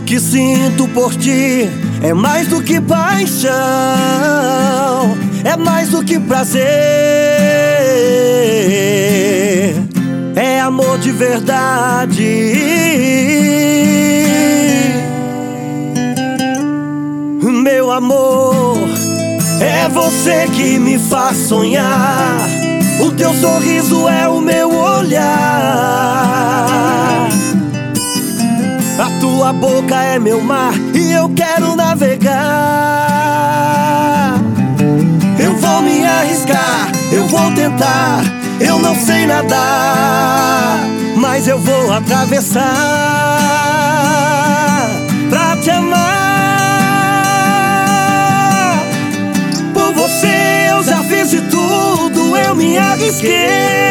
que sinto por ti é mais do que paixão, é mais do que prazer, é amor de verdade. Meu amor, é você que me faz sonhar. O teu sorriso é o meu olhar. A tua boca é meu mar e eu quero navegar. Eu vou me arriscar, eu vou tentar. Eu não sei nadar, mas eu vou atravessar pra te amar. Por você eu já fiz de tudo, eu me arrisquei.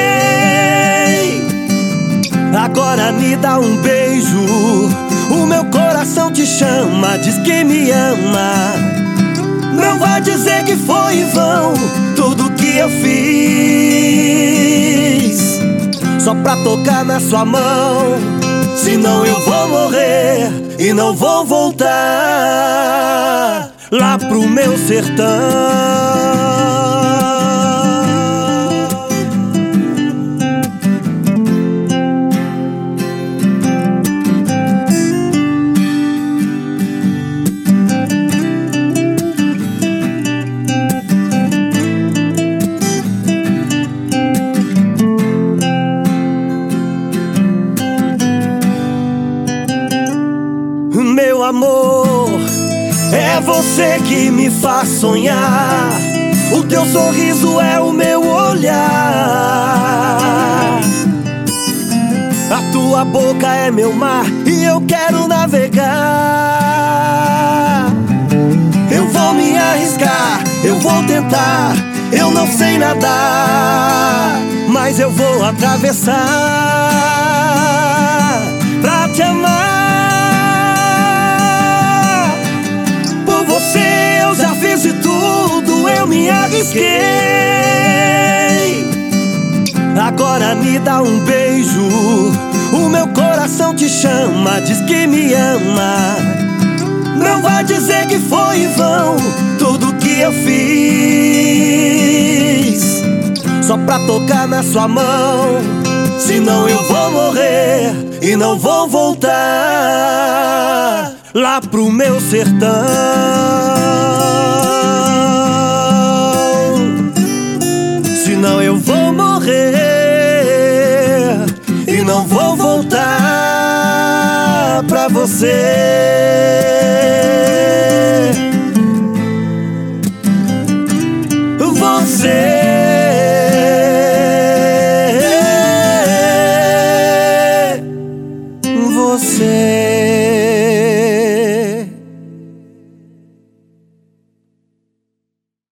Agora me dá um beijo, o meu coração te chama, diz que me ama. Não vai dizer que foi em vão tudo que eu fiz só pra tocar na sua mão. Senão eu vou morrer e não vou voltar lá pro meu sertão. Meu amor, é você que me faz sonhar. O teu sorriso é o meu olhar. A tua boca é meu mar e eu quero navegar. Eu vou me arriscar, eu vou tentar. Eu não sei nadar, mas eu vou atravessar pra te amar. Eu já fiz de tudo, eu me arrisquei. Agora me dá um beijo, o meu coração te chama, diz que me ama. Não vai dizer que foi em vão tudo que eu fiz só pra tocar na sua mão. Senão eu vou morrer e não vou voltar lá pro meu sertão. Senão eu vou morrer e não vou voltar pra você.